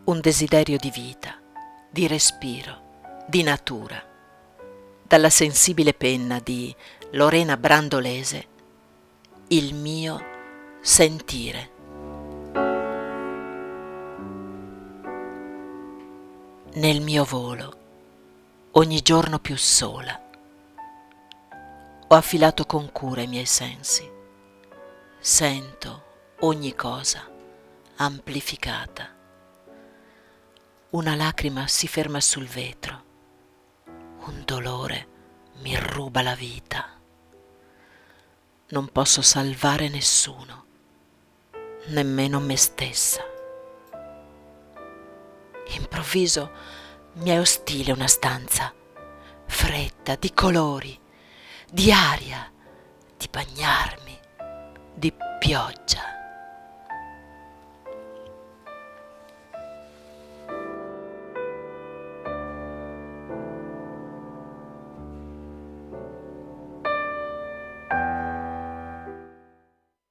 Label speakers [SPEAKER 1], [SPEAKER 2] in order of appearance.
[SPEAKER 1] un desiderio di vita, di respiro, di natura. Dalla sensibile penna di Lorena Brandolese, il mio sentire. Nel mio volo, ogni giorno più sola, ho affilato con cura i miei sensi. Sento ogni cosa amplificata. Una lacrima si ferma sul vetro. Un dolore mi ruba la vita. Non posso salvare nessuno, nemmeno me stessa. Improvviso mi è ostile una stanza, fredda, di colori, di aria, di bagnarmi, di pioggia.